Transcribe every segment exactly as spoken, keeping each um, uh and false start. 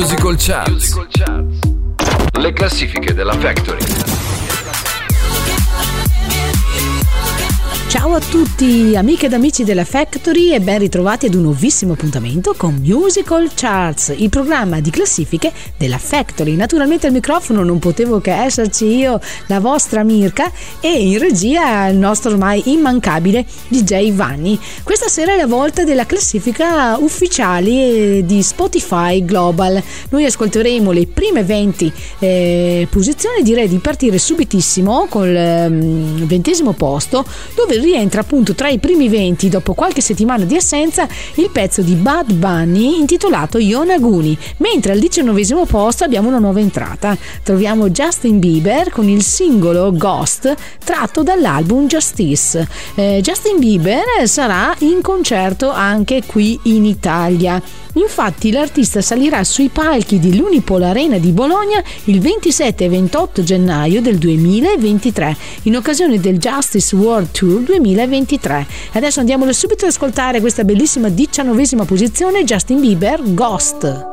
Musical Charts. Le classifiche della Factory. Ciao a tutti amiche ed amici della Factory e ben ritrovati ad un nuovissimo appuntamento con Musical Charts, il programma di classifiche della Factory. Naturalmente al microfono non potevo che esserci io, la vostra Mirka, e in regia il nostro ormai immancabile D J Vanni. Questa sera è la volta della classifica ufficiali di Spotify Global. Noi ascolteremo le prime venti eh, posizioni, direi di partire subitissimo col eh, ventesimo posto, dove rientra appunto tra i primi venti dopo qualche settimana di assenza il pezzo di Bad Bunny intitolato Yonaguni, mentre al diciannovesimo posto abbiamo una nuova entrata. Troviamo Justin Bieber con il singolo Ghost tratto dall'album Justice. eh, Justin Bieber sarà in concerto anche qui in Italia. Infatti l'artista salirà sui palchi di l'Unipol Arena di Bologna il ventisette e ventotto gennaio del duemilaventitré in occasione del Justice World Tour duemilaventitré. Adesso andiamolo subito ad ascoltare questa bellissima diciannovesima posizione, Justin Bieber, Ghost.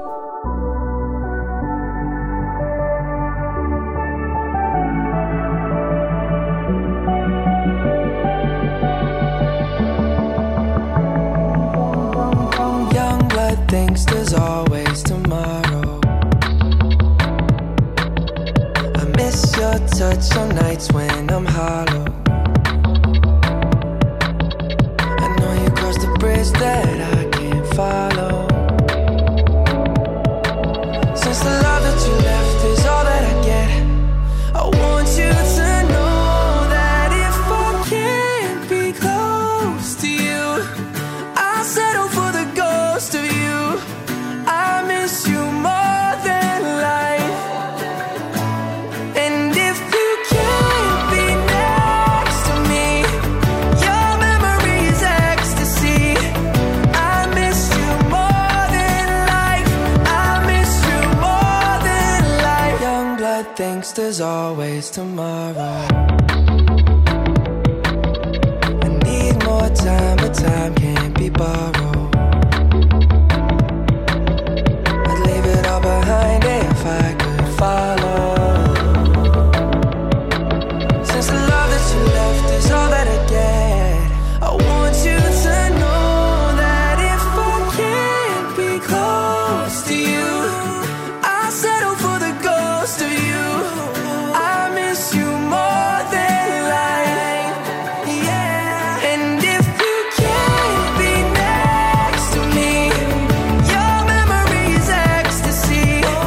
Thinks there's always tomorrow. I miss your touch on nights when I'm hollow. I know you crossed the bridge that I can't follow. Since the love that you left is all that I get, I want you to know that if I can't be close to you, I'll settle for the ghost of you. I miss you more than life. And if you can't be next to me, your memory is ecstasy. I miss you more than life. I miss you more than life. Young blood thinks there's always tomorrow. I need more time, but time can't be borrowed. Behind it if I could follow. Since the love that you left is all that I get, I want you to know that if I can't be close to you, I'll settle for the ghost of you. I miss you more than life, yeah. And if you can't be next to me, your memory is ecstasy.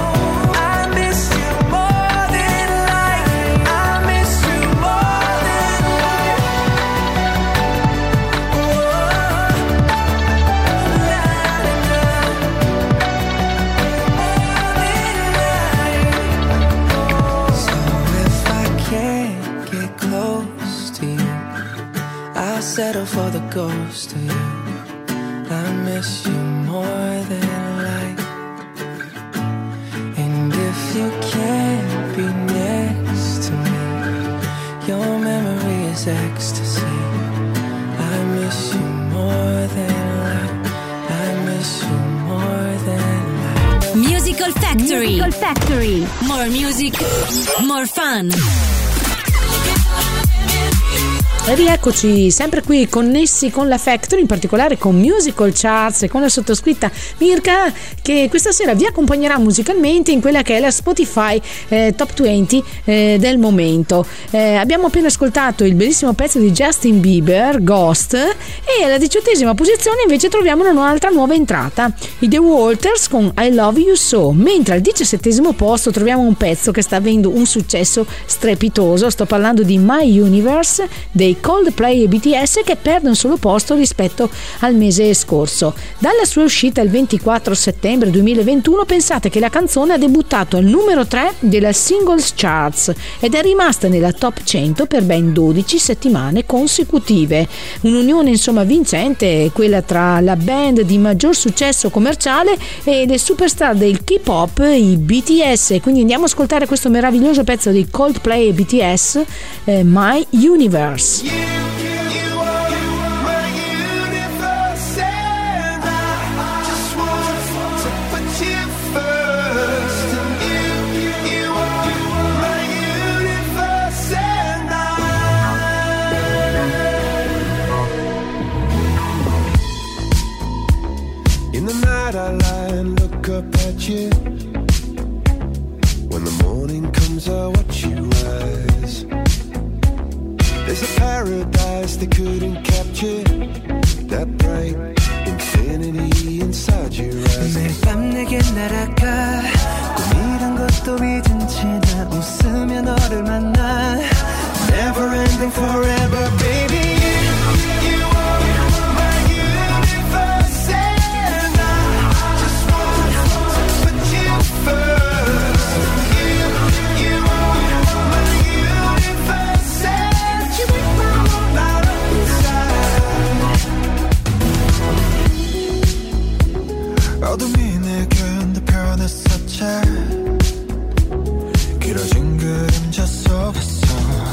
Settle for the ghost of you. I miss you more than life. And if you can't be next to me, your memory is ecstasy. I miss you more than life. I miss you more than life. Musical Factory. Musical Factory. More music, more fun. E rieccoci sempre qui connessi con la Factory, in particolare con Musical Charts e con la sottoscritta Mirka, che questa sera vi accompagnerà musicalmente in quella che è la Spotify eh, Top venti eh, del momento. Eh, abbiamo appena ascoltato il bellissimo pezzo di Justin Bieber, Ghost, e alla diciottesima posizione invece troviamo un'altra nuova entrata, i The Walters con I Love You So, mentre al diciassettesimo posto troviamo un pezzo che sta avendo un successo strepitoso. Sto parlando di My Universe dei Coldplay e B T S, che perde un solo posto rispetto al mese scorso. Dalla sua uscita il ventiquattro settembre duemilaventuno, pensate che la canzone ha debuttato al numero tre della Singles Charts ed è rimasta nella top cento per ben dodici settimane consecutive. Un'unione insomma vincente, quella tra la band di maggior successo commerciale e le superstar del K-pop, i B T S. Quindi andiamo ad ascoltare questo meraviglioso pezzo di Coldplay e B T S, eh, My Universe. You, you are my universe, and I just want to put you first. I lie and look up at you? When the morning comes I watch you rise. There's a paradise they couldn't capture, that bright infinity inside your eyes. 매일 밤 내게 날아가 꿈이란 것도 잊은 채 나 웃으며 너를 만나. Never ending forever baby. You, you are my universe and I just want to put you first. You, you are my universe and you make my world light up inside. 어둠이 내게 편했었지. 길어진 그림자 속에서.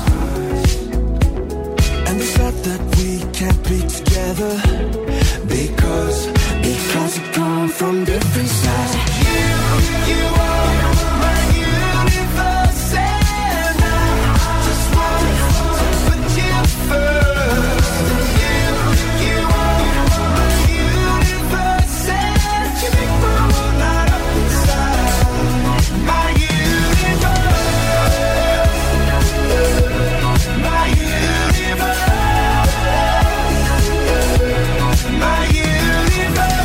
And the fact that we can't be together Because, because we come from different sides. You, you are my universe and I just want to put you first. You, you are my universe and you make my world light up inside. My universe, my universe, my universe.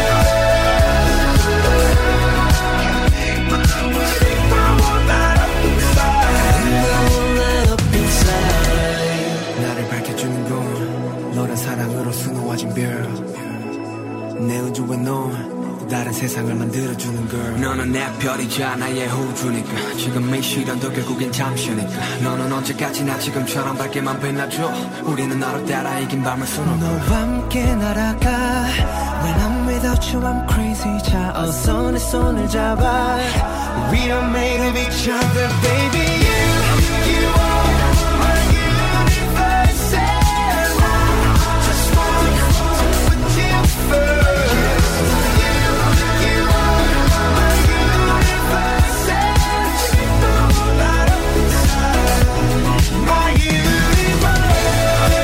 나를 밝혀주는 건 너란 사랑으로 수놓아진 별. 내 우주에 넌 다른 세상을 만들어주는 걸. 너는 내 별이자 나의 호주니까 지금 이 시련도 결국엔 잠시니까. 너는 언제까지나 지금처럼 밝게만 빛나줘. 우리는 너를 따라 이긴 밤을 수놓아. 너와 함께 날아가. When I'm without you I'm crazy. 자 어서 내 손을 잡아. We are made of each other baby. You, you are my universe and I just want to put you first. You, you are my universe and you make the world light up inside. My universe,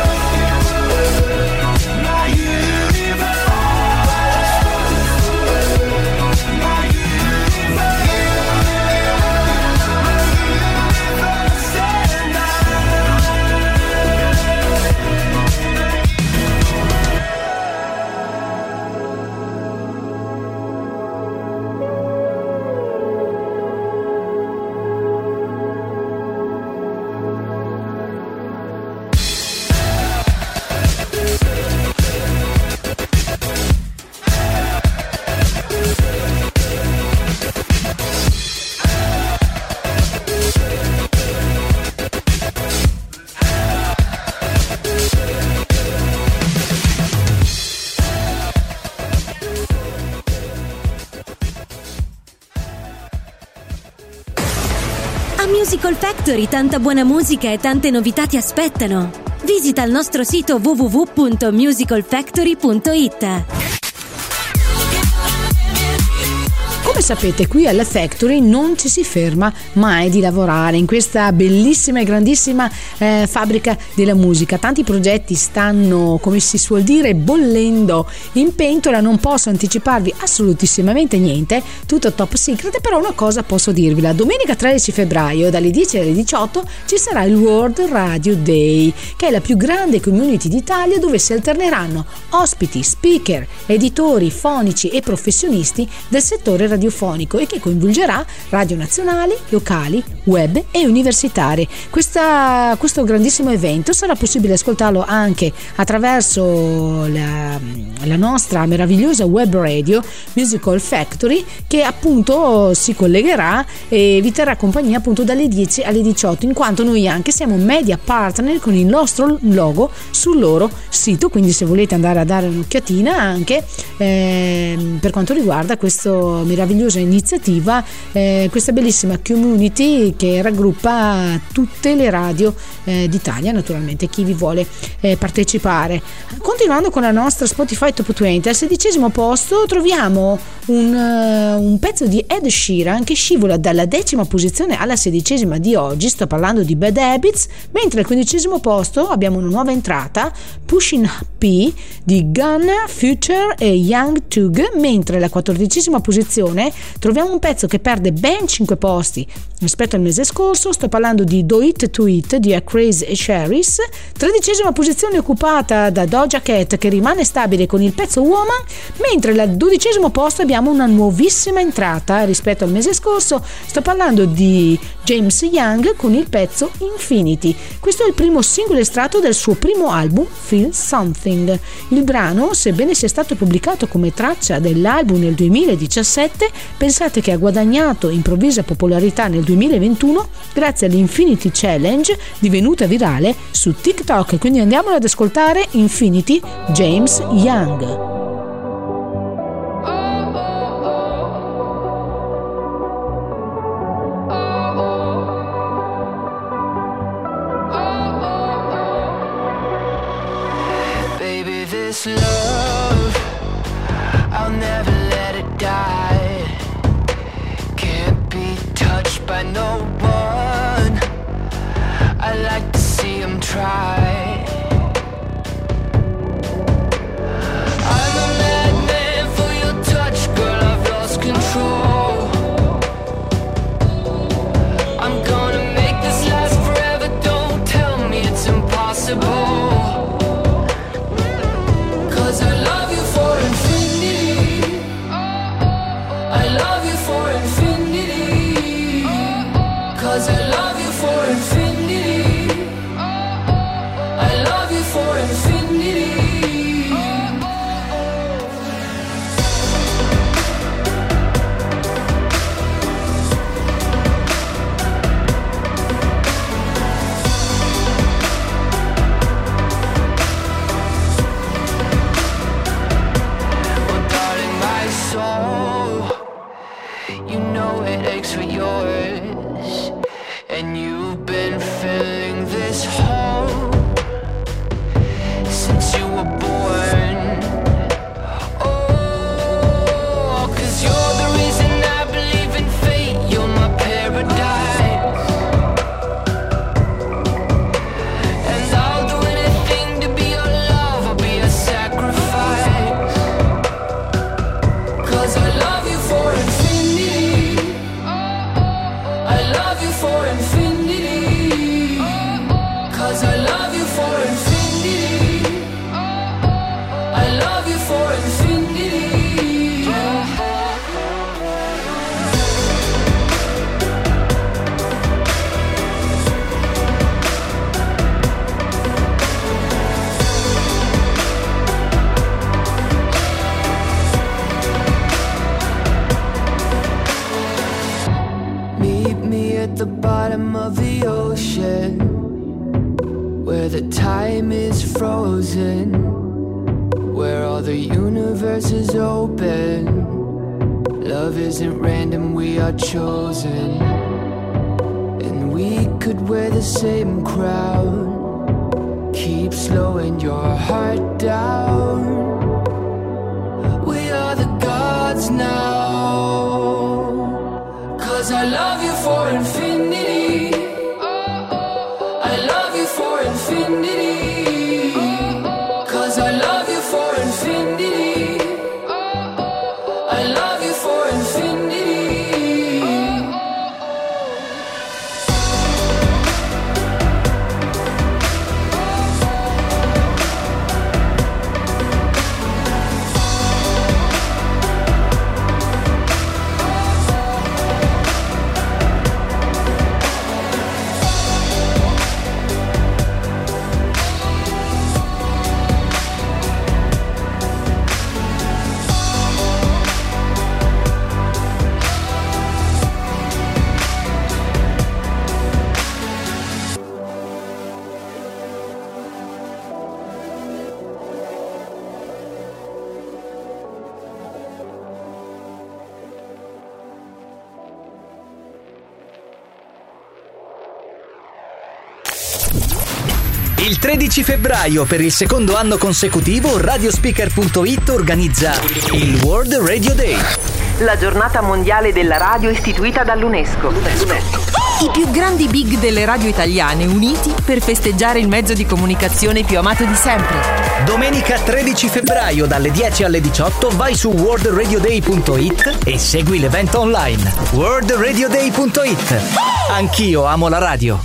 my universe, my universe. A Musical Factory tanta buona musica e tante novità ti aspettano. Visita il nostro sito w w w punto musical factory punto i t. Come sapete, qui alla Factory non ci si ferma mai di lavorare in questa bellissima e grandissima eh, fabbrica della musica. Tanti progetti stanno, come si suol dire, bollendo in pentola. Non posso anticiparvi assolutissimamente niente, tutto top secret, però una cosa posso dirvela: domenica tredici febbraio dalle dieci alle diciotto ci sarà il World Radio Day, che è la più grande community d'Italia, dove si alterneranno ospiti, speaker, editori fonici e professionisti del settore radiofonico e che coinvolgerà radio nazionali, locali, web e universitari. Questa, questo grandissimo evento sarà possibile ascoltarlo anche attraverso la, la nostra meravigliosa web radio Musical Factory, che appunto si collegherà e vi terrà compagnia appunto dalle dieci alle diciotto, in quanto noi anche siamo media partner con il nostro logo sul loro sito. Quindi se volete andare a dare un'occhiatina anche eh, per quanto riguarda questo meraviglioso meravigliosa iniziativa, eh, questa bellissima community che raggruppa tutte le radio eh, d'Italia, naturalmente chi vi vuole eh, partecipare. Continuando con la nostra Spotify Top venti, al sedicesimo posto troviamo un, uh, un pezzo di Ed Sheeran che scivola dalla decima posizione alla sedicesima di oggi, sto parlando di Bad Habits, mentre al quindicesimo posto abbiamo una nuova entrata, Pushing P di Gunna, Future e Young Thug, mentre alla quattordicesima posizione troviamo un pezzo che perde ben cinque posti rispetto al mese scorso, sto parlando di Do It To It di Craze e Sherry's, tredicesima posizione occupata da Doja Cat che rimane stabile con il pezzo Woman, mentre al dodicesimo posto abbiamo una nuovissima entrata rispetto al mese scorso, sto parlando di James Young con il pezzo Infinity. Questo è il primo singolo estratto del suo primo album Feel Something. Il brano, sebbene sia stato pubblicato come traccia dell'album nel duemiladiciassette, pensate che ha guadagnato improvvisa popolarità nel duemilaventuno grazie all'Infinity Challenge divenuta virale su TikTok. Quindi andiamolo ad ascoltare Infinity, James Young. This love, I'll never let it die. Can't be touched by no one. I like to see them try. I'm a madman for your touch, girl, I've lost control. I'm gonna make this last forever, don't tell me it's impossible. Il tredici febbraio, per il secondo anno consecutivo, Radiospeaker punto it organizza il World Radio Day, la giornata mondiale della radio istituita dall'UNESCO. I più grandi big delle radio italiane uniti per festeggiare il mezzo di comunicazione più amato di sempre. Domenica tredici febbraio dalle dieci alle diciotto vai su world radio day punto it e segui l'evento online. world radio day punto it. Anch'io amo la radio.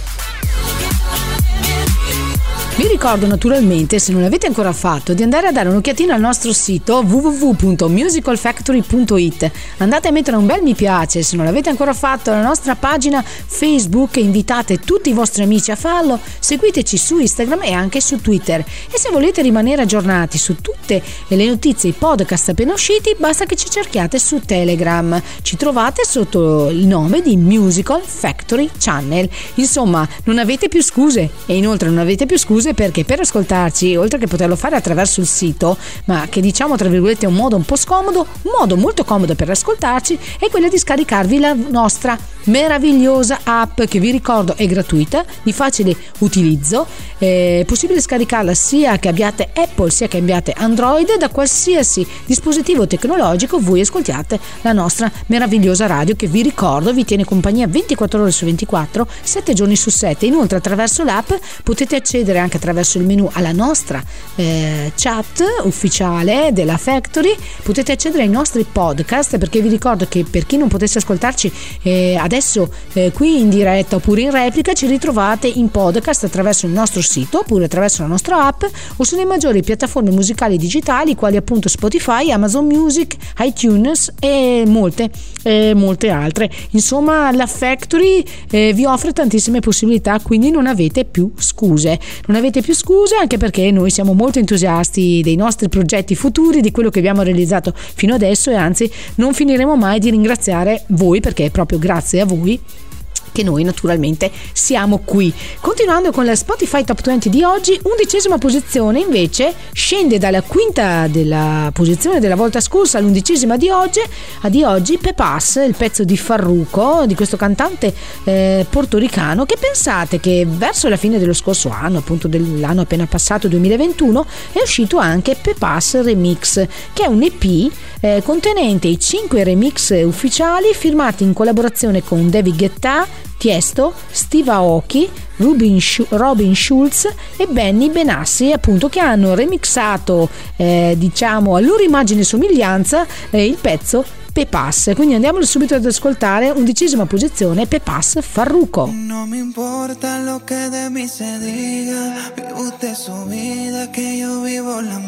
Vi ricordo naturalmente, se non l'avete ancora fatto, di andare a dare un'occhiatina al nostro sito w w w punto musical factory punto it. Andate a mettere un bel mi piace, se non l'avete ancora fatto, alla nostra pagina Facebook, invitate tutti i vostri amici a farlo, seguiteci su Instagram e anche su Twitter. E se volete rimanere aggiornati su tutte le notizie, i podcast appena usciti, basta che ci cerchiate su Telegram. Ci trovate sotto il nome di Musical Factory Channel. Insomma, non avete più scuse, e inoltre non avete più scuse perché per ascoltarci, oltre che poterlo fare attraverso il sito, ma che diciamo tra virgolette è un modo un po' scomodo, un modo molto comodo per ascoltarci è quello di scaricarvi la nostra meravigliosa app, che vi ricordo è gratuita, di facile utilizzo, è possibile scaricarla sia che abbiate Apple sia che abbiate Android. Da qualsiasi dispositivo tecnologico voi ascoltiate la nostra meravigliosa radio, che vi ricordo vi tiene compagnia ventiquattro ore su ventiquattro, sette giorni su sette. Inoltre attraverso l'app potete accedere anche attraverso il menu alla nostra eh, chat ufficiale della Factory, potete accedere ai nostri podcast, perché vi ricordo che per chi non potesse ascoltarci eh, adesso eh, qui in diretta oppure in replica, ci ritrovate in podcast attraverso il nostro sito oppure attraverso la nostra app o sulle maggiori piattaforme musicali digitali quali appunto Spotify, Amazon Music, iTunes e molte e molte altre. Insomma, la Factory eh, vi offre tantissime possibilità, quindi non avete più scuse non avete più scuse anche perché noi siamo molto entusiasti dei nostri progetti futuri, di quello che abbiamo realizzato fino adesso, e anzi non finiremo mai di ringraziare voi, perché è proprio grazie a voi che noi naturalmente siamo qui. Continuando con la Spotify Top venti di oggi, undicesima posizione invece scende dalla quinta della posizione della volta scorsa all'undicesima di oggi, a di oggi Pepas, il pezzo di Farruko, di questo cantante eh, portoricano, che pensate che verso la fine dello scorso anno, appunto dell'anno appena passato duemilaventuno, è uscito anche Pepas Remix, che è un E P eh, contenente i cinque remix ufficiali firmati in collaborazione con David Guetta, Tiesto, Steve Aoki, Robin, Robin Schulz e Benny Benassi, appunto, che hanno remixato eh, diciamo a loro immagine e somiglianza eh, il pezzo Pepas. Quindi andiamolo subito ad ascoltare. Undicesima posizione, Pepas, Farruko. No me importa lo que de mí se diga, vive usted su vida, que yo vivo la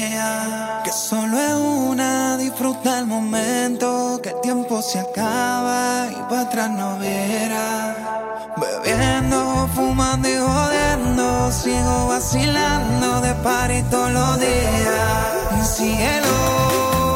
mía, que solo es una, disfruta el momento, que el tiempo se acaba y para atrás no verá. Bebiendo, fumando y jodiendo, sigo vacilando de party todos los días. Y síguelo.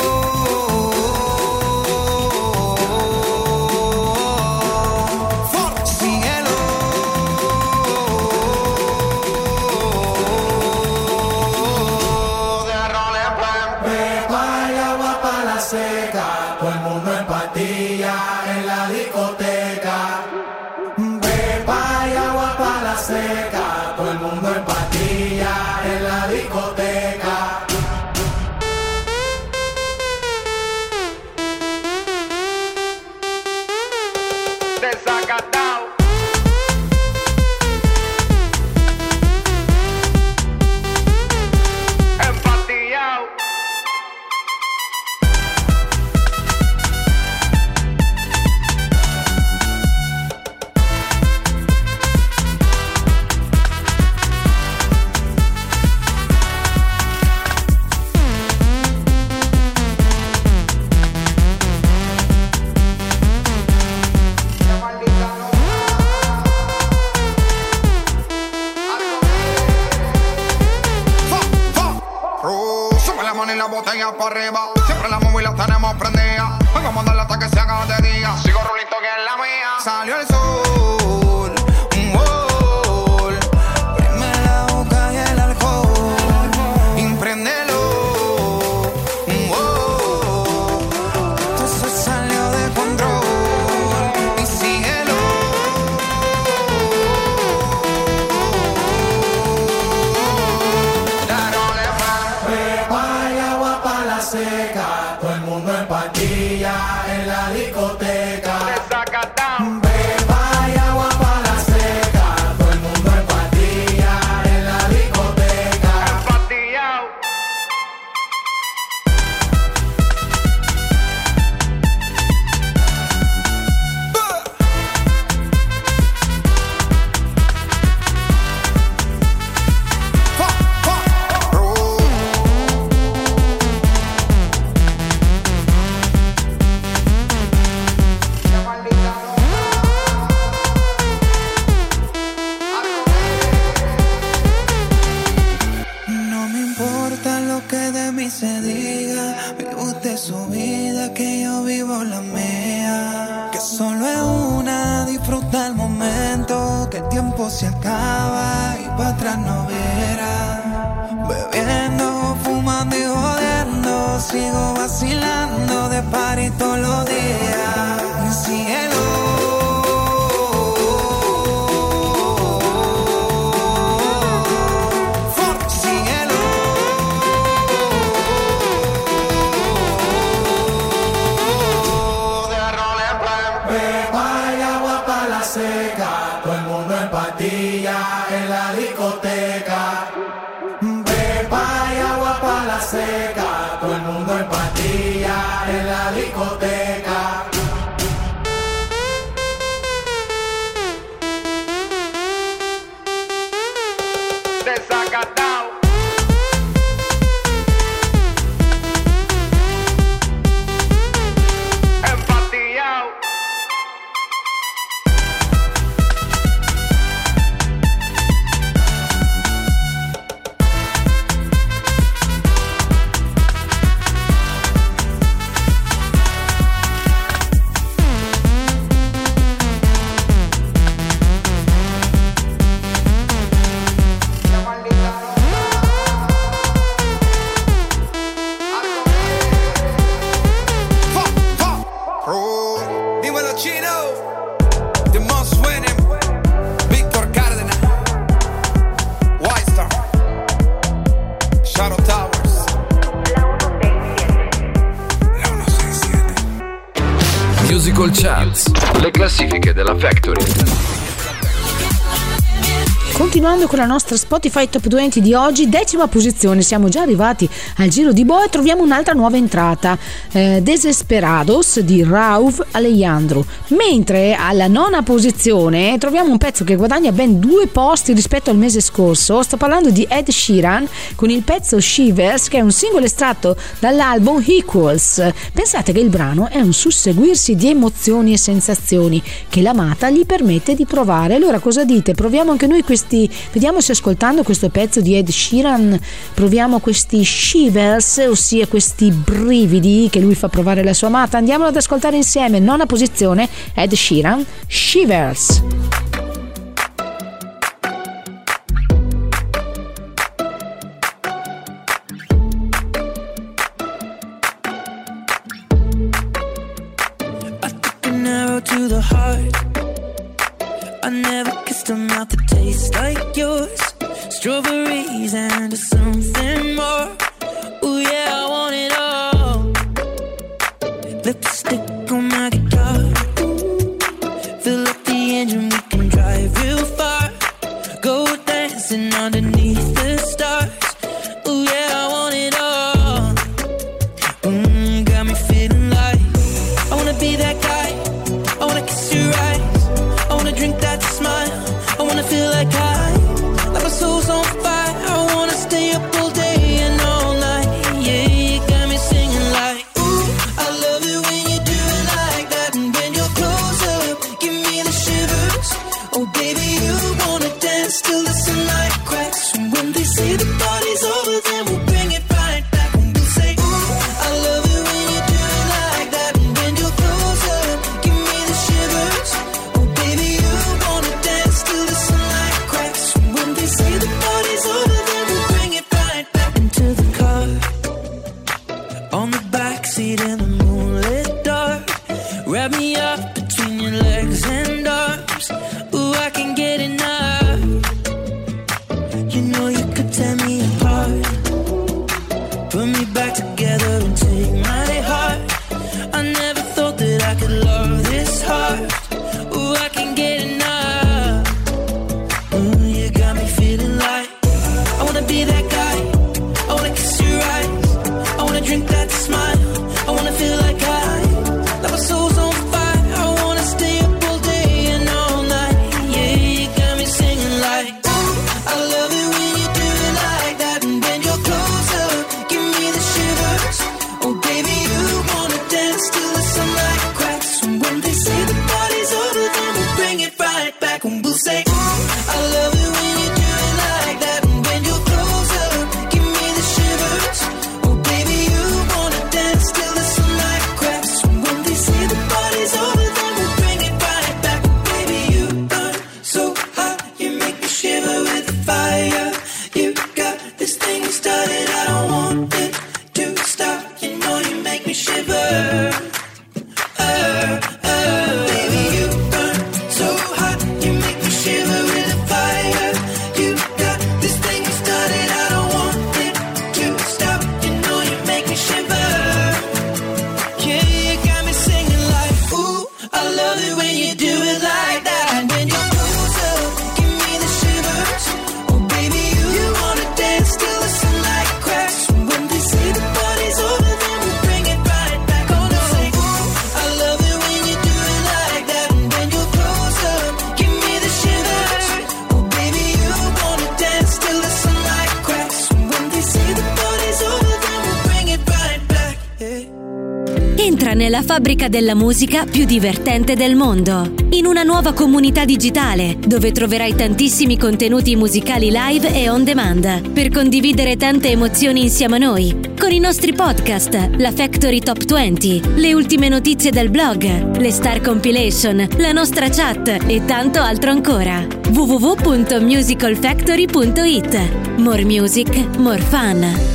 Seca, todo el mundo en pastilla en la discoteca. Pepa y agua para la seca, todo el mundo en pastilla en la discoteca. Desacatado. Empatillado. Botella para arriba, siempre la móvil la tenemos prendida. Vengo a mandarla hasta que se haga de día. Sigo rulito que es la mía. Salió el sol, un gol. Prime la boca y el alcohol. Impréndelo, un gol. Esto se salió de control. Y síguelo. ni se diga, vive usted su vida, que yo vivo la mía. Que solo es una, disfruta el momento, que el tiempo se acaba y para atrás no verá. Bebiendo, fumando y jodiendo, sigo vacilando de party todos los días. Mi cielo. Todo el mundo en patilla en la discoteca. Pepa y agua pa' la seca. Todo el mundo en patilla en la discoteca. Desacatao. Empatillao. Musical Charts, le classifiche della Factory. Continuando con la nostra Spotify Top venti di oggi, decima posizione, siamo già arrivati al giro di boa e troviamo un'altra nuova entrata, eh, Desesperados di Raúl Alejandro, mentre alla nona posizione troviamo un pezzo che guadagna ben due posti rispetto al mese scorso. Sto parlando di Ed Sheeran con il pezzo Shivers, che è un singolo estratto dall'album Equals. Pensate che il brano è un susseguirsi di emozioni e sensazioni che l'amata gli permette di provare. Allora cosa dite? Proviamo anche noi questi, vediamo se ascoltando questo pezzo di Ed Sheeran proviamo questi shivers, ossia questi brividi che lui fa provare alla sua amata. Andiamolo ad ascoltare insieme. Nona posizione, Ed Sheeran, Shivers. I took an arrow to the heart. I never kissed a mouth that tastes like yours. Strawberries and something more. Ooh yeah, I want it all. Lipstick on my guitar. Fill up the engine, we can drive real far. Go dancing underneath the stars. Ooh yeah, I want it all. Mm, got me feeling like I wanna be that guy. I wanna kiss your eyes. I wanna drink that smile. I wanna feel like I, like my soul's on fire. I wanna stay up all day and all night. Yeah, you got me singing like, ooh, I love it when you do it like that. And when you're close up, give me the shivers. Oh baby, you wanna dance till the sunlight cracks. And when they say the party's over, then we'll bring it right back. And we'll say, ooh, I love it when you do it like that. And when you're close up, give me the shivers. Oh baby, you wanna dance till the sunlight cracks. And when they say the party's over, then we'll bring it right back. Into the car, on the backseat in the moonlit dark. Wrap me up between your legs and arms. Ooh, I can get enough. You know you could tear me apart. Put me back together and take my heart. I never thought that I could love this hard. Ooh, I can get enough. Ooh, you got me feeling like I wanna be that guy. I wanna kiss your eyes. I wanna drink that smile. I wanna feel like I, like my soul's on fire. I wanna stay up all day and all night. Yeah, you got me singing like, ooh, I love it when you do it like that. And when you're close up, give me the shivers. Oh baby, you wanna dance till the sunlight cracks. And when they say the party's me shiver. Uh, uh, baby, you burn so hot, you make me shiver with a fire. You got this thing you started, I don't want it to stop. You know you make me shiver. Yeah, you got me singing like, ooh, I love it when you do it like that. And when you close up, give me the shivers. Oh baby, you, you wanna dance till the sunlight cracks. When they say the party's over, then we bring it right back. Oh no, say, ooh, I love it when you do it like that. And when you close up, give me the shivers. Oh baby, you wanna dance till the sunlight cracks. When they say the party's over, then we bring it right back. Yeah. Entra nella fabbrica della musica più divertente del mondo, in una nuova comunità digitale dove troverai tantissimi contenuti musicali live e on demand per condividere tante emozioni insieme a noi, con i nostri podcast, la Factory Top venti, le ultime notizie del blog, le Star Compilation, la nostra chat e tanto altro ancora. w w w punto musical factory punto it. More music, more fun.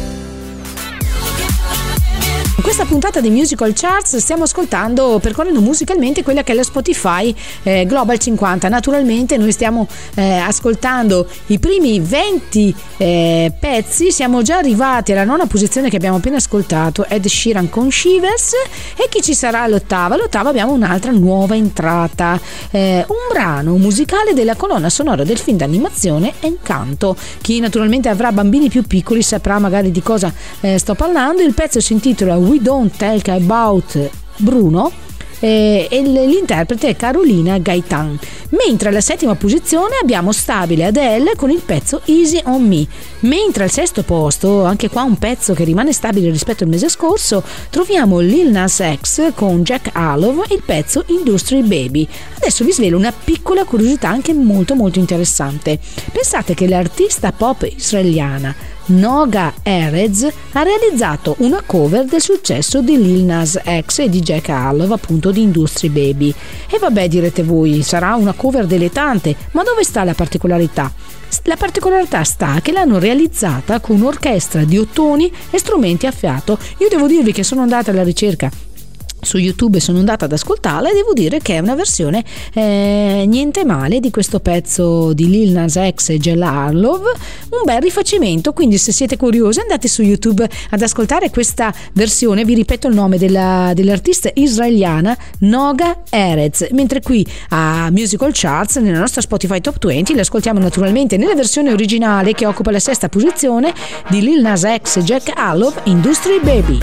In questa puntata di Musical Charts stiamo ascoltando, percorrendo musicalmente quella che è la Spotify eh, Global cinquanta. Naturalmente noi stiamo eh, ascoltando i primi venti eh, pezzi, siamo già arrivati alla nona posizione che abbiamo appena ascoltato, Ed Sheeran con Shivers. E chi ci sarà all'ottava? All'ottava abbiamo un'altra nuova entrata, eh, un brano musicale della colonna sonora del film d'animazione Encanto. Chi naturalmente avrà bambini più piccoli saprà magari di cosa eh, sto parlando. Il pezzo si intitola We Don't Talk About Bruno eh, e l'interprete è Carolina Gaetan. Mentre alla settima posizione abbiamo stabile Adele con il pezzo Easy on Me. Mentre al sesto posto, anche qua un pezzo che rimane stabile rispetto al mese scorso, troviamo Lil Nas X con Jack Harlow e il pezzo Industry Baby. Adesso vi svelo una piccola curiosità anche molto molto interessante. Pensate che l'artista pop israeliana Noga Erez ha realizzato una cover del successo di Lil Nas X e di Jack Harlow, appunto di Industry Baby. E vabbè, direte voi, sarà una cover delle tante, ma dove sta la particolarità? La particolarità sta che l'hanno realizzata con un'orchestra di ottoni e strumenti a fiato. Io devo dirvi che sono andata alla ricerca su YouTube e sono andata ad ascoltarla e devo dire che è una versione eh, niente male di questo pezzo di Lil Nas X e Jack Harlow, un bel rifacimento. Quindi se siete curiosi andate su YouTube ad ascoltare questa versione. Vi ripeto il nome della, dell'artista israeliana Noga Erez, mentre qui a Musical Charts nella nostra Spotify Top venti l'ascoltiamo naturalmente nella versione originale che occupa la sesta posizione di Lil Nas X e Jack Harlow, Industry Baby.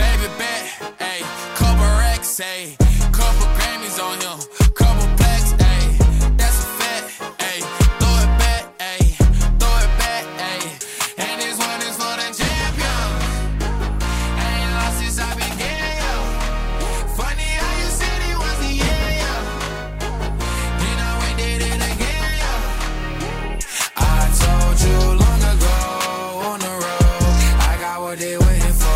Say, couple Grammys on him, couple plaques, ayy, that's a fact, ayy, throw it back, ayy, throw it back, ayy, and this one is for the champion, I ain't lost since I began, yo, funny how you said it was the year, yo, then I went did it again, yo, I told you long ago, on the road, I got what they waiting for.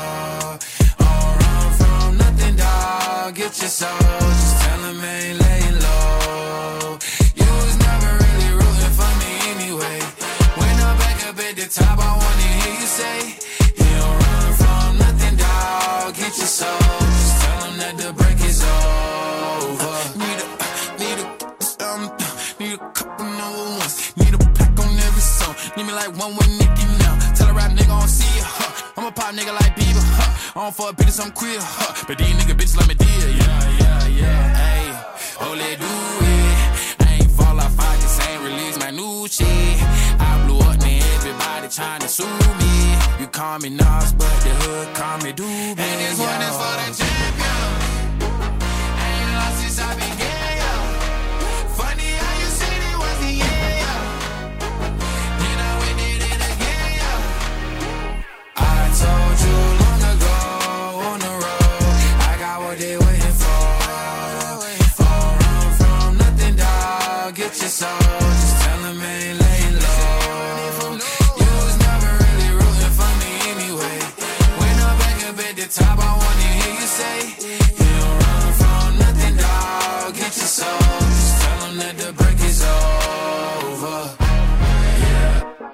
Get your soul, just tell him I ain't laying low. You was never really rooting for me anyway. When I'm back up at the top, I wanna hear you say, you don't run from nothing, dawg. Get your soul, just tell him that the break is over. Need a, need a, um, need a couple number ones. Need a pack on every song. Need me like one with Nicki now. Tell a rap nigga I don't see ya, huh. I'm a pop nigga like Bieber, huh. I don't fuck bitches, I'm queer, huh. But these nigga bitches like me dear, yeah, yeah, yeah, ayy. Oh, let do it. I ain't fall off, I just ain't release my new shit. I blew up, man, everybody trying to sue me. You call me Nas, but the hood call me Doobie. And this one is for the champion. I ain't lost since I began, yo. Funny how you said it was the year, yo. Then I went did it again, yo. I told you long ago, on the road, I got what they waiting for. Don't run from nothing, dawg. Get your soul, just tell them I ain't laying low. You was never really rooting for me anyway. When I'm back up at the top, I wanna hear you say, you don't run from nothing, dawg. Get your soul, just tell them that the break is over. Yeah. My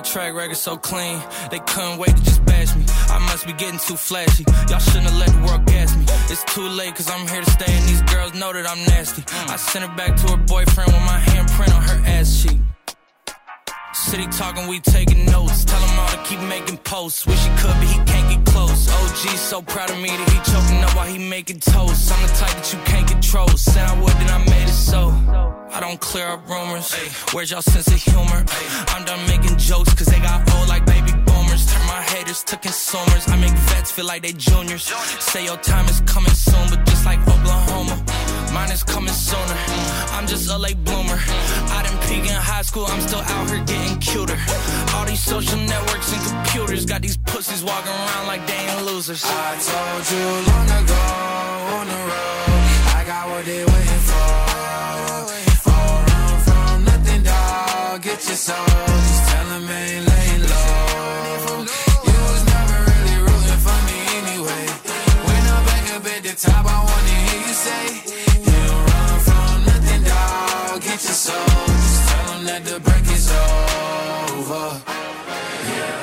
track record so clean, they couldn't wait to just bash me. I must be getting too flashy. Y'all shouldn't have let the world gas me. It's too late cause I'm here to stay and these girls know that I'm nasty. I sent her back to her boyfriend with my handprint on her ass cheek. City talking, we taking notes. Tell him all to keep making posts. Wish he could, but he can't get close. O G's so proud of me that he choking up while he making toast. I'm the type that you can't control. Said I would, then I made it so. I don't clear up rumors. Ay, where's y'all sense of humor? Ay, I'm done making jokes cause they got old like baby boomers. Turn my haters to consumers. I make vets feel like they juniors. Say your time is coming soon, but just like Oklahoma, mine is coming sooner. I'm just a late bloomer. I didn't peak in high school, I'm still out here getting cuter. All these social networks and computers got these pussies walking around like they ain't losers. I told you long ago on the road, I got what they waiting for. All run from nothing, dog. Get your soul, just tell them ain't laying low. You was never really rooting for me anyway. When I'm back up at the top, I wanna hear you say, you don't run from nothing, dog. Get your soul, just tell them that the break is over. Yeah.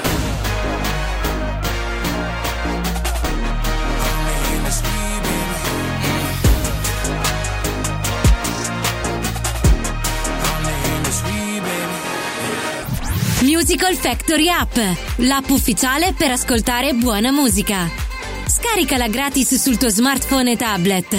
Musical Factory App, l'app ufficiale per ascoltare buona musica. Scaricala gratis sul tuo smartphone e tablet.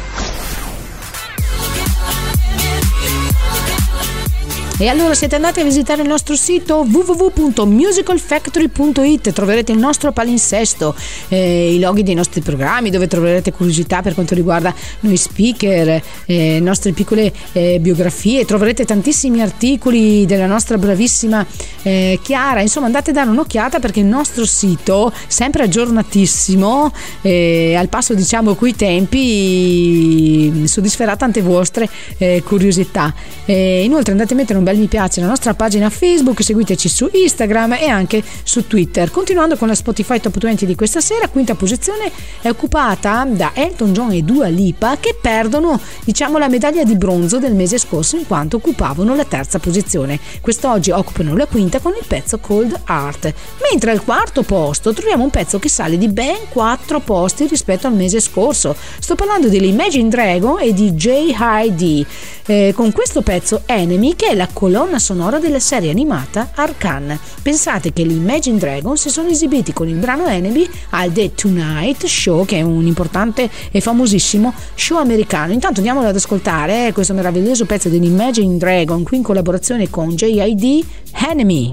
E allora siete andati a visitare il nostro sito w w w punto musical factory punto i t, troverete il nostro palinsesto, eh, i loghi dei nostri programmi, dove troverete curiosità per quanto riguarda noi speaker, eh, nostre piccole eh, biografie, troverete tantissimi articoli della nostra bravissima eh, Chiara. Insomma, andate a dare un'occhiata perché il nostro sito, sempre aggiornatissimo, eh, al passo diciamo coi tempi, soddisferà tante vostre eh, curiosità. Eh, inoltre andate a mettere un bel mi piace alla nostra pagina Facebook, seguiteci su Instagram e anche su Twitter. Continuando con la Spotify Top venti di questa sera, quinta posizione è occupata da Elton John e Dua Lipa, che perdono diciamo la medaglia di bronzo del mese scorso in quanto occupavano la terza posizione. Quest'oggi occupano la quinta con il pezzo Cold Heart, mentre al quarto posto troviamo un pezzo che sale di ben quattro posti rispetto al mese scorso. Sto parlando delle Imagine Dragon e di J I D eh, con questo pezzo Enemy, che è la colonna sonora della serie animata Arcane. Pensate che gli Imagine Dragons si sono esibiti con il brano Enemy al The Tonight Show, che è un importante e famosissimo show americano. Intanto andiamolo ad ascoltare eh, questo meraviglioso pezzo degli Imagine Dragon qui in collaborazione con J I D, Enemy.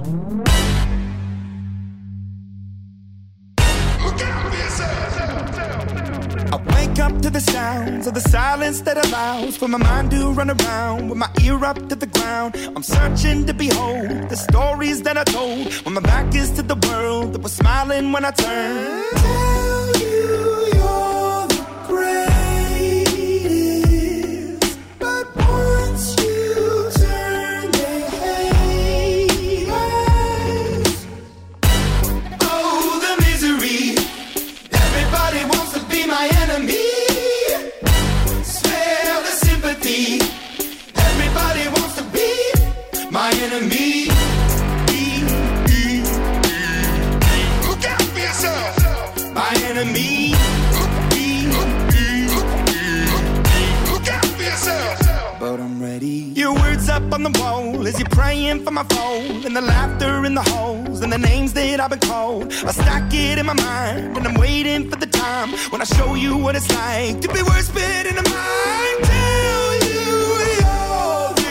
Up to the sounds of the silence that allows for my mind to run around with my ear up to the ground. I'm searching to behold the stories that I told when my back is to the world that was smiling when I turned. Tell you you're the greatest, but once you turn they hate us. Oh, the misery. Everybody wants to be my enemy. Everybody wants to be my enemy. Look out for yourself. My enemy. Look out for yourself. But I'm ready. Your words up on the wall as you're praying for my phone, and the laughter in the halls and the names that I've been called. I stack it in my mind and I'm waiting for the time when I show you what it's like to be worse fit in the mind. Tell you you're the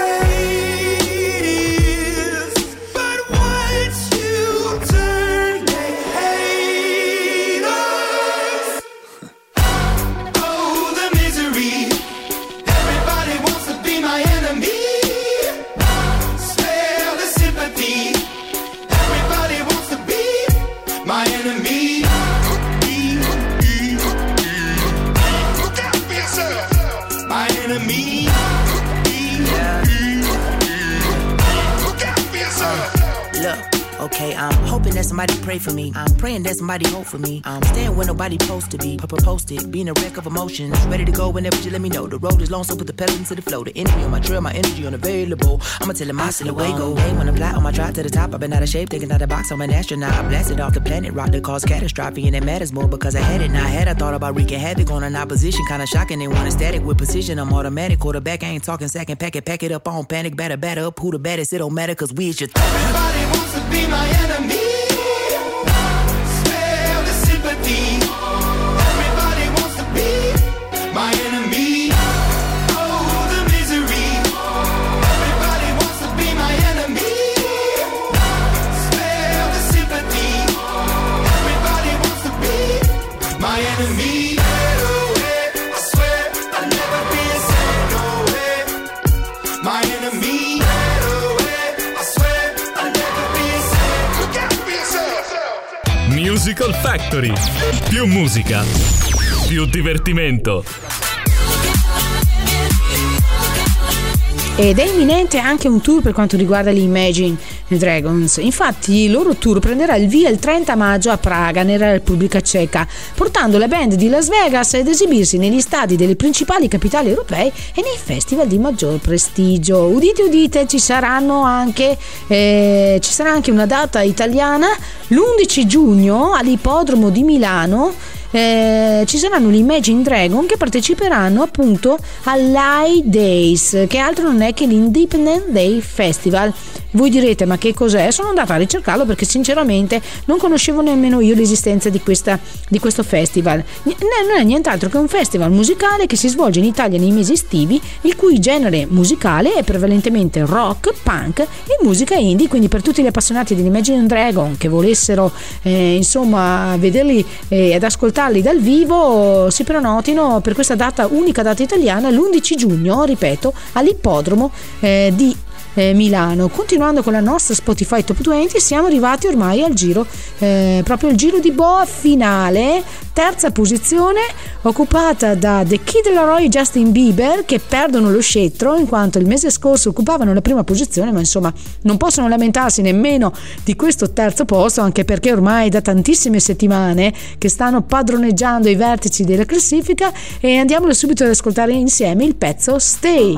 greatest, but once you turn they hate us. Oh, the misery. Everybody wants to be my enemy. Spare the sympathy. Everybody wants to be my enemy. Look out for yourself. My okay? I'm hoping that somebody pray for me. I'm praying that somebody hope for me. I'm staying where nobody supposed to be. Posted, being a wreck of emotions. Ready to go whenever you let me know. The road is long, so put the pedal into the flow. The enemy on my trail, my energy unavailable. I'ma tell him I still away go. Hey, when I'm fly on my drive to the top, I've been out of shape, thinking out of the box. I'm an astronaut. I blasted off the planet, rock that caused catastrophe, and it matters more because I had it. Now I had I thought about wreaking havoc on an opposition, kinda shocking. They want a static with precision. I'm automatic, quarterback. I ain't talking second packet, pack it up on panic, batter, batter up. Who the baddest? It don't matter, cause we is your th- Everybody wants to be my enemy. Spare the sympathy. Everybody wants to be my enemy. Oh, the misery. Everybody wants to be my enemy. Spare the sympathy. Everybody wants to be my enemy. Get away, I swear I'll never be a saint, no way. My enemy. Get away, I swear I'll never be a saint. Look out for yourself. Musical Factory. Più musica, più divertimento. Ed è imminente anche un tour per quanto riguarda gli Imagine Dragons. Infatti il loro tour prenderà il via il trenta maggio a Praga, nella Repubblica Ceca, portando la band di Las Vegas ad esibirsi negli stadi delle principali capitali europee e nei festival di maggior prestigio. Udite udite, ci saranno anche eh, ci sarà anche una data italiana l'undici giugno all'Ippodromo di Milano. Eh, ci saranno gli Imagine Dragon che parteciperanno appunto all'I Days, che altro non è che l'Independent Day Festival. Voi direte ma che cos'è? Sono andata a ricercarlo perché sinceramente non conoscevo nemmeno io l'esistenza di, questa, di questo festival. N- non è nient'altro che un festival musicale che si svolge in Italia nei mesi estivi, il cui genere musicale è prevalentemente rock, punk e musica indie. Quindi per tutti gli appassionati degli Imagine Dragon che volessero eh, insomma vederli eh, ed ascoltarli dal vivo, si prenotino per questa data, unica data italiana, l'undici giugno, ripeto, all'Ippodromo eh, di eh, Milano. Continuando con la nostra Spotify Top venti, siamo arrivati ormai al giro, eh, proprio il giro di boa finale, terza posizione occupata da The Kid Laroi e Justin Bieber, che perdono lo scettro in quanto il mese scorso occupavano la prima posizione, ma insomma non possono lamentarsi nemmeno di questo terzo posto, anche perché ormai da tantissime settimane che stanno padroneggiando i vertici della classifica. E andiamolo subito ad ascoltare insieme il pezzo Stay.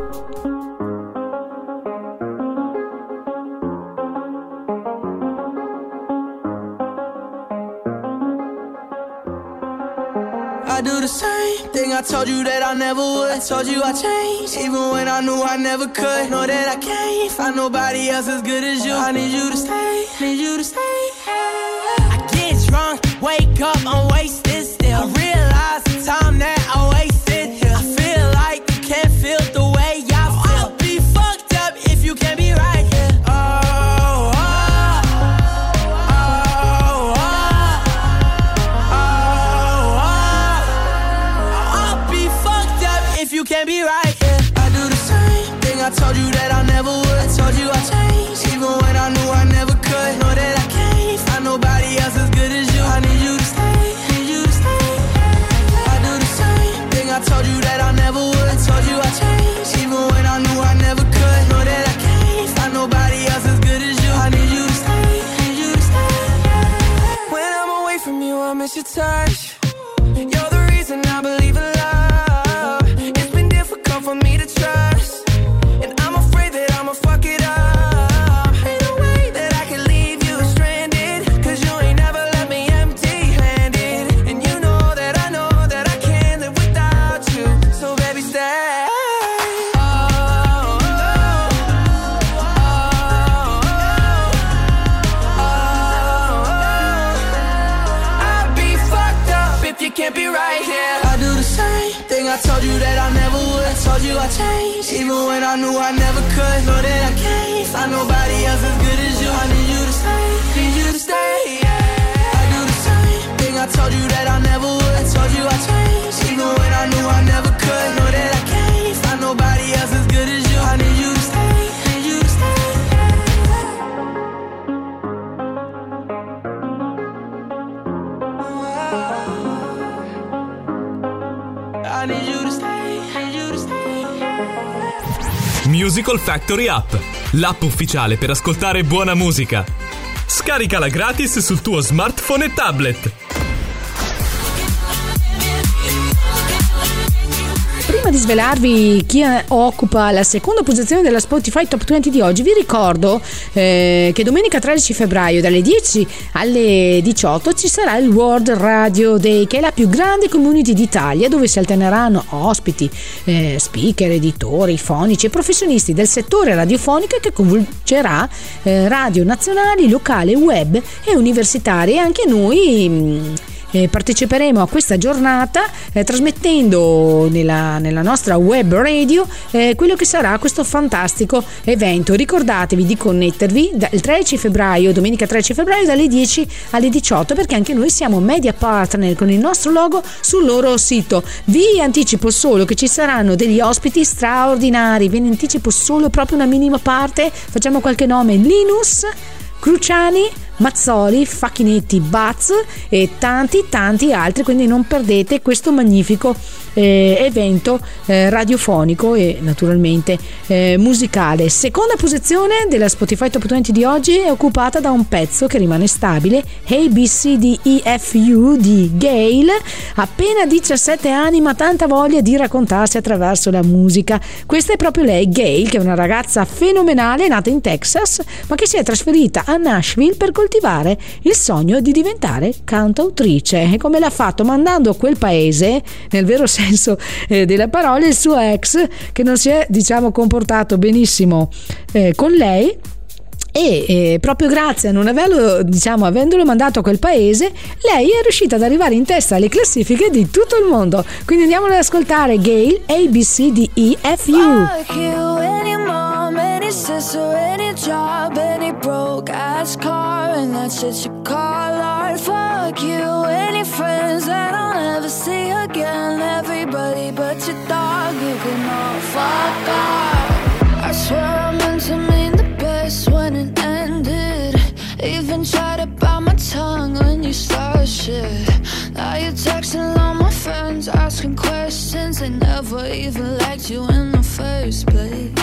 I do the same thing I told you that I never would. I told you I changed, even when I knew I never could. Know that I can't find nobody else as good as you. I need you to stay, need you to stay. I get drunk, wake up, I'm wasted still. I realize the time that I wasted here. I feel like you can't feel the way I feel. I'll be fucked up if you can't be right here. Oh, oh, oh, oh, oh. I'll be fucked up if you can't be right here. I do the same thing I told you that I never would. I told you I changed, even when I knew I never could. Know that I can't find nobody else as good as you. I need you to stay, need you to stay. I do the same thing I told you that I never would. I told you I changed, even when I knew I never could. Know that I can't find nobody else as good as you. I need you to stay, need you to stay. When I'm away from you, I miss your touch. You're the reason I believe in love. It's been difficult for me to trust, and I'm afraid that I'ma fuck it up. Ain't no way that I can leave you stranded, cause you ain't never left me empty-handed. And you know that I know that I can't live without you. So baby, stay. Oh, oh, oh, oh, oh. I'd be fucked up if you can't be right here. I do the same thing I told you that I never would. I told you I changed, even when I knew I never could. Know that I can't find nobody else as good as you. I need you to stay, need you to stay. Yeah. I do the same thing I told you that I never would. I told you I changed, even when I knew I never could. Know that I can't find nobody else as good as you. I need you to stay, need you to stay. I need you to stay, need you to stay. Musical Factory App, l'app ufficiale per ascoltare buona musica. Scaricala gratis sul tuo smartphone e tablet. Prima di svelarvi chi occupa la seconda posizione della Spotify Top venti di oggi, vi ricordo eh, che domenica tredici febbraio dalle dieci alle diciotto ci sarà il World Radio Day, che è la più grande community d'Italia, dove si alterneranno ospiti, eh, speaker, editori, fonici e professionisti del settore radiofonico, che coinvolgerà eh, radio nazionali, locali, web e universitarie. E anche noi mh, Eh, parteciperemo a questa giornata eh, trasmettendo nella, nella nostra web radio eh, quello che sarà questo fantastico evento. Ricordatevi di connettervi da, il tredici febbraio, domenica tredici febbraio, dalle dieci alle diciotto, perché anche noi siamo media partner con il nostro logo sul loro sito. Vi anticipo solo che ci saranno degli ospiti straordinari, ve ne anticipo solo proprio una minima parte. Facciamo qualche nome: Linus, Cruciani, Mazzoli, Facchinetti, Baz e tanti tanti altri, quindi non perdete questo magnifico eh, evento eh, radiofonico e naturalmente eh, musicale. Seconda posizione della Spotify Top venti di oggi è occupata da un pezzo che rimane stabile, A B C D E F U di Gail. Appena diciassette anni ma tanta voglia di raccontarsi attraverso la musica. Questa è proprio lei, Gail, che è una ragazza fenomenale, nata in Texas ma che si è trasferita a Nashville per coltivare il sogno di diventare cantautrice. E come l'ha fatto? Mandando a quel paese, nel vero senso eh, della parola, il suo ex, che non si è, diciamo, comportato benissimo eh, con lei. E eh, proprio grazie a non averlo, diciamo, avendolo mandato a quel paese, lei è riuscita ad arrivare in testa alle classifiche di tutto il mondo. Quindi andiamo ad ascoltare Gail, A B C D E F U. Fuck you, any mom, any sister, any job, any broke ass car, and that shit you call art. Fuck you, any friends that I'll never see again, everybody but your dog, you can all fuck off. I swear I meant to mean the best when it ended. Even tried to bite my tongue when you started shit. Now you're texting all my friends, asking questions. They never even liked you in the first place.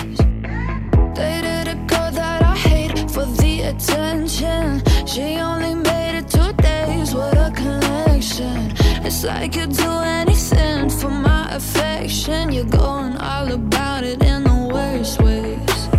Dated a girl that I hate for the attention. She only made it two days, what a connection. It's like you'd do anything for my affection. You're going all about it in the worst ways.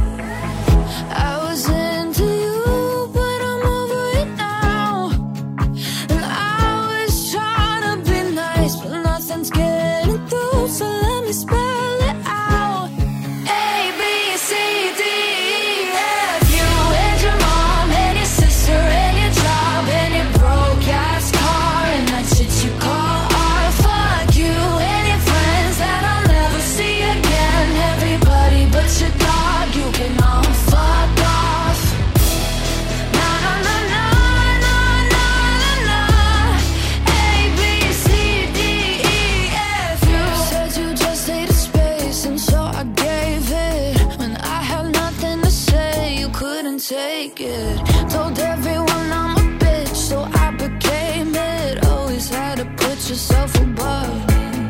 I was into you, but I'm over it now. And I was trying to be nice, but nothing's getting through, so let me spell it out. A, B, C, D, E, F, you and your mom, and your sister, and your job, and your broke ass car, and that shit you call art. Fuck you and your friends that I'll never see again, everybody but your dog, you can all fuck off. Na na na na na na na na. A B C D E F. You said you just needed space, and so I gave it. When I had nothing to say, you couldn't take it. Told everyone I'm a bitch, so I became it. Always had to put yourself above me.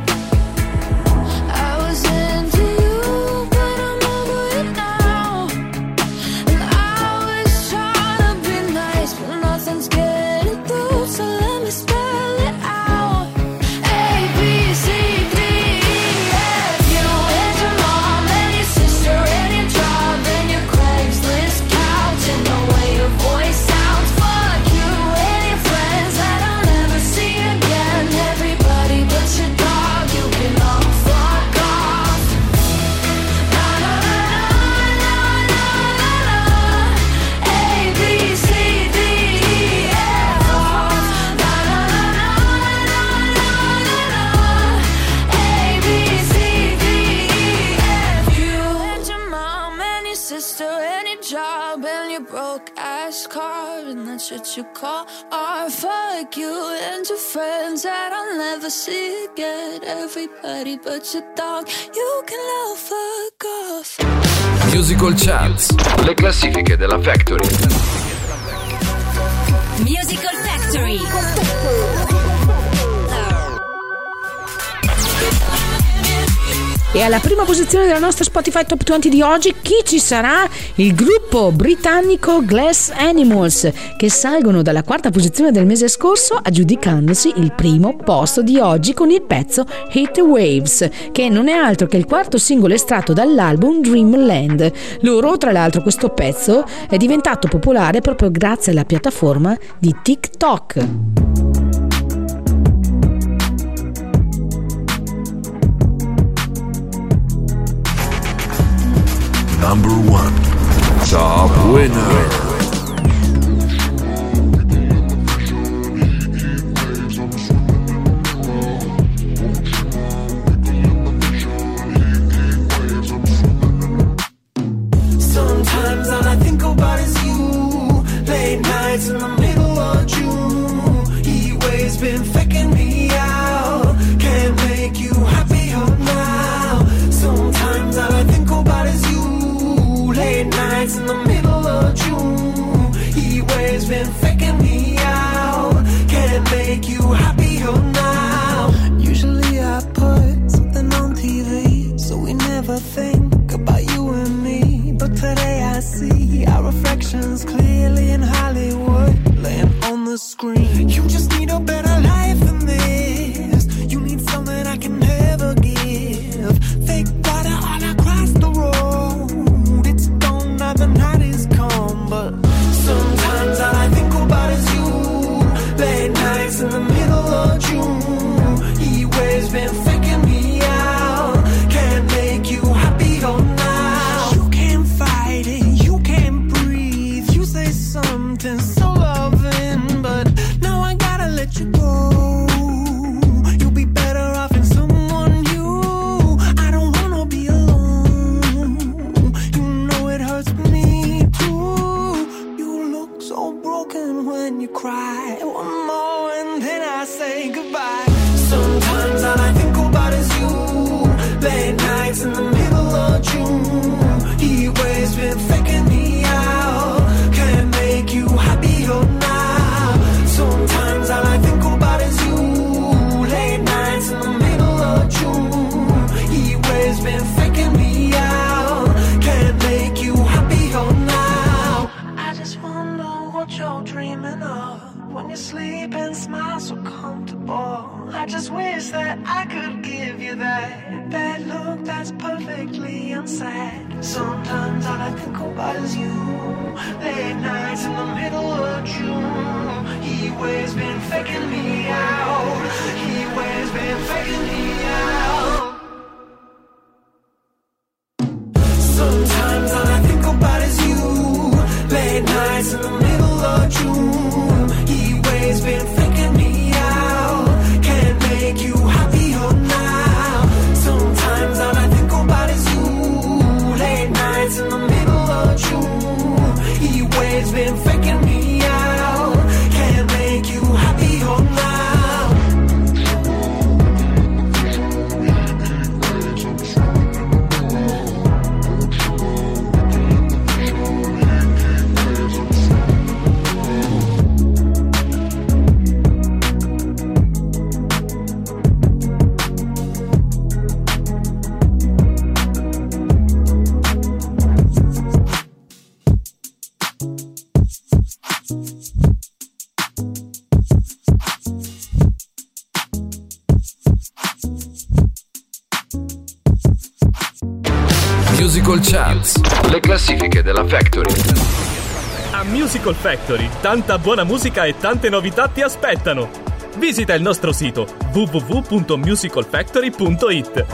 I was into you, but I'm over it now. And I was trying to be nice, but nothing's getting through, so let me spell it out. A, B, C, D, E, F. You and your mom, and your sister, and your job, and your Craigslist couch, and the way your voice sounds. Fuck you and your friends that I'll never see again, everybody but your dog, you can all fuck off. Na na na na na na na. A, B, C, D, E, F. Na na na na na na na. A, B, C, D, E, F. You and your mom and your sister and your job and your broke ass car, and that shit you call art. Fuck you and your friends that I'll never see again, everybody but your dog, you can all fuck off. Musical Charts, le classifiche della Factory. Musical Factory. E alla prima posizione della nostra Spotify Top venti di oggi chi ci sarà? Il gruppo britannico Glass Animals, che salgono dalla quarta posizione del mese scorso aggiudicandosi il primo posto di oggi con il pezzo Hit the Waves, che non è altro che il quarto singolo estratto dall'album Dreamland. Loro, tra l'altro, questo pezzo è diventato popolare proprio grazie alla piattaforma di TikTok. Number one, top winner. Sometimes all I think about is you. Late nights in the middle of June. Heat waves been faking me out. Can't make you happier now. Sometimes all I think about is you. Late nights in the middle of June. Heat waves been faking me out. Can't make you happier now. Usually I put something on T V, so we never think about you and me. But today I see our reflections clearly in Hollywood, laying on the screen. You just need a better life than this. You need something I can never give. Fake water all across the road. It's gone now, the night is come. But sometimes all I think about is you. Late nights in the middle of June. Heat waves been faking me out. Can't make you happier now. You can't fight it, you can't breathe. You say something so loving, but now I gotta let you go. You'll be better off in someone new. I don't wanna be alone. You know it hurts me too. You look so broken when you cry. One more and then I say goodbye. Sometimes all I think about is you. Late nights in the middle of June. Heat waves been faking me out. Can't make you happier now. Sometimes all I think about is you. Late nights in the middle of June. Heat waves been faking me out. Can't make you happier now. I just wonder what you're dreaming of when you sleep and smile so comfortable. I just wish that I could give you that bad look that's perfectly unsaid. Sometimes all I think about is you. Late nights in the middle of June. Heat waves been faking me out. Heat waves been faking me out. Sometimes all I think about is you. Late nights in the middle of June. Heat waves been faking me out. Can't make you happier now. Sometimes all I think about is you. Late nights in the middle of June. Heat waves been faking me out. Can't make you happier now. Musical Charts, le classifiche della Factory. A Musical Factory, tanta buona musica e tante novità ti aspettano. Visita il nostro sito w w w punto musical factory punto i t.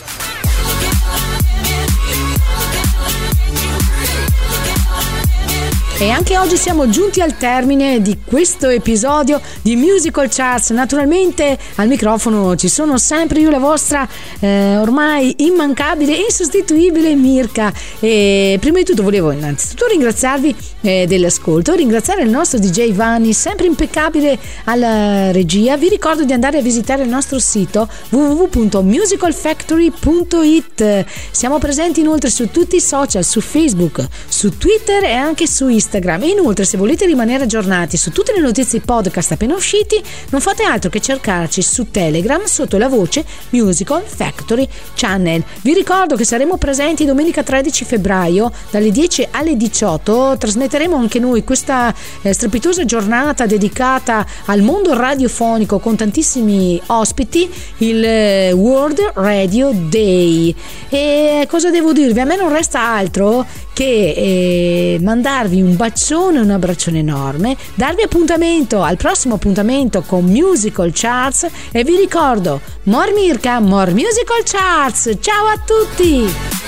E anche oggi siamo giunti al termine di questo episodio di Musical Charts. Naturalmente al microfono ci sono sempre io, la vostra eh, ormai immancabile e insostituibile Mirka. E prima di tutto volevo innanzitutto ringraziarvi eh, dell'ascolto, ringraziare il nostro D J Vanni, sempre impeccabile alla regia. Vi ricordo di andare a visitare il nostro sito w w w punto musical factory punto i t. Siamo presenti inoltre su tutti i social, su Facebook, su Twitter e anche su Instagram. Instagram. E inoltre, se volete rimanere aggiornati su tutte le notizie podcast appena usciti, non fate altro che cercarci su Telegram sotto la voce Musical Factory Channel. Vi ricordo che saremo presenti domenica tredici febbraio dalle dieci alle diciotto. Trasmetteremo anche noi questa eh, strepitosa giornata dedicata al mondo radiofonico con tantissimi ospiti, il eh, World Radio Day. E cosa devo dirvi? A me non resta altro che eh, mandarvi un bacione, un abbraccione enorme, darvi appuntamento al prossimo appuntamento con Musical Charts e vi ricordo More Mirka, More Musical Charts. Ciao a tutti!